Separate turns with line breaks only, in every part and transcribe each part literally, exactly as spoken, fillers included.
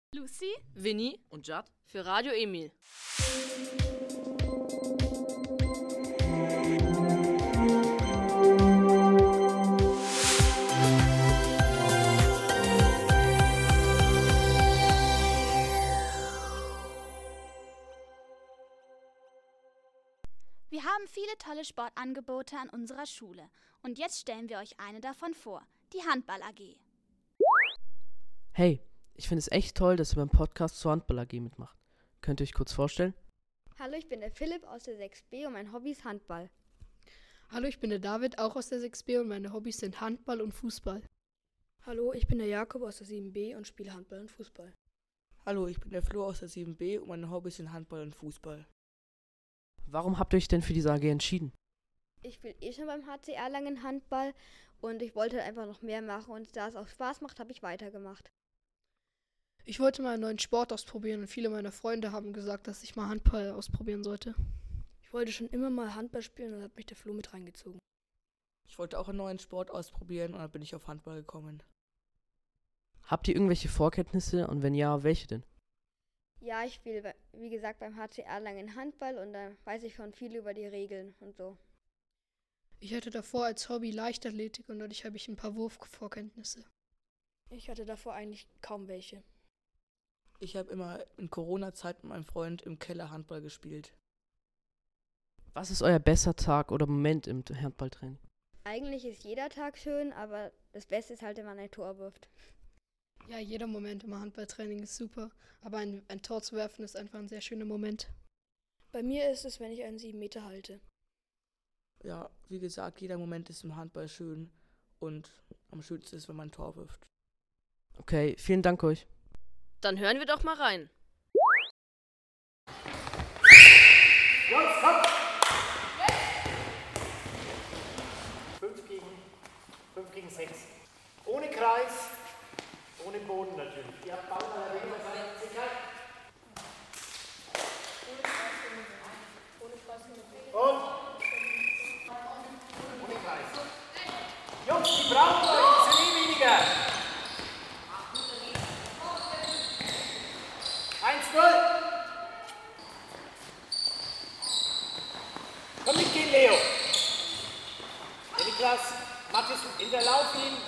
Lucy,
Winnie
und Jad
für Radio Emil.
wir haben viele tolle Sportangebote an unserer Schule und jetzt stellen wir euch eine davon vor, die Handball A G.
Hey, ich finde es echt toll, dass ihr beim Podcast zur Handball A G mitmacht. Könnt ihr euch kurz vorstellen?
Hallo, ich bin der Philipp aus der sechs B und mein Hobby ist Handball.
Hallo, ich bin der David, auch aus der sechs B und meine Hobbys sind Handball und Fußball.
Hallo, ich bin der Jakob aus der sieben B und spiele Handball und Fußball.
Hallo, ich bin der Flo aus der sieben B und meine Hobbys sind Handball und Fußball.
Warum habt ihr euch denn für diese A G entschieden?
Ich spiele eh schon beim H C Erlangen Handball und ich wollte einfach noch mehr machen und da es auch Spaß macht, habe ich weitergemacht.
Ich wollte mal einen neuen Sport ausprobieren und viele meiner Freunde haben gesagt, dass ich mal Handball ausprobieren sollte.
Ich wollte schon immer mal Handball spielen und dann hat mich der Flo mit reingezogen.
Ich wollte auch einen neuen Sport ausprobieren und dann bin ich auf Handball gekommen.
Habt ihr irgendwelche Vorkenntnisse und wenn ja, welche denn?
Ja, ich spiele, wie gesagt, beim H C Erlangen Handball und da weiß ich schon viel über die Regeln und so.
Ich hatte davor als Hobby Leichtathletik und dadurch habe ich ein paar Wurfvorkenntnisse.
Ich hatte davor eigentlich kaum welche.
Ich habe immer in Corona-Zeit mit meinem Freund im Keller Handball gespielt.
Was ist euer bester Tag oder Moment im Handballtraining?
Eigentlich ist jeder Tag schön, aber das Beste ist halt, wenn man ein Tor wirft.
Ja, jeder Moment im Handballtraining ist super, aber ein, ein Tor zu werfen ist einfach ein sehr schöner Moment.
Bei mir ist es, wenn ich einen sieben Meter halte.
Ja, wie gesagt, jeder Moment ist im Handball schön und am schönsten ist, wenn man ein Tor wirft.
Okay, vielen Dank euch.
Dann hören wir doch mal rein.
Jungs, kommt! Fünf gegen, fünf gegen sechs. Ohne Kreis, ohne Boden natürlich. Ihr habt Ball an der Regel, was seid ihr sicher? Und? Ohne Kreis. Jungs, die brauchen euch, die sind eh weniger. eins null. Komm mitgehen, Leo. Der Niklas, Matthias, hinterlauf ihn.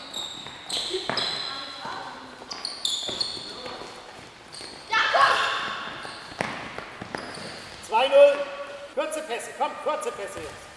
zwei null. Kurze Pässe, komm, kurze Pässe jetzt.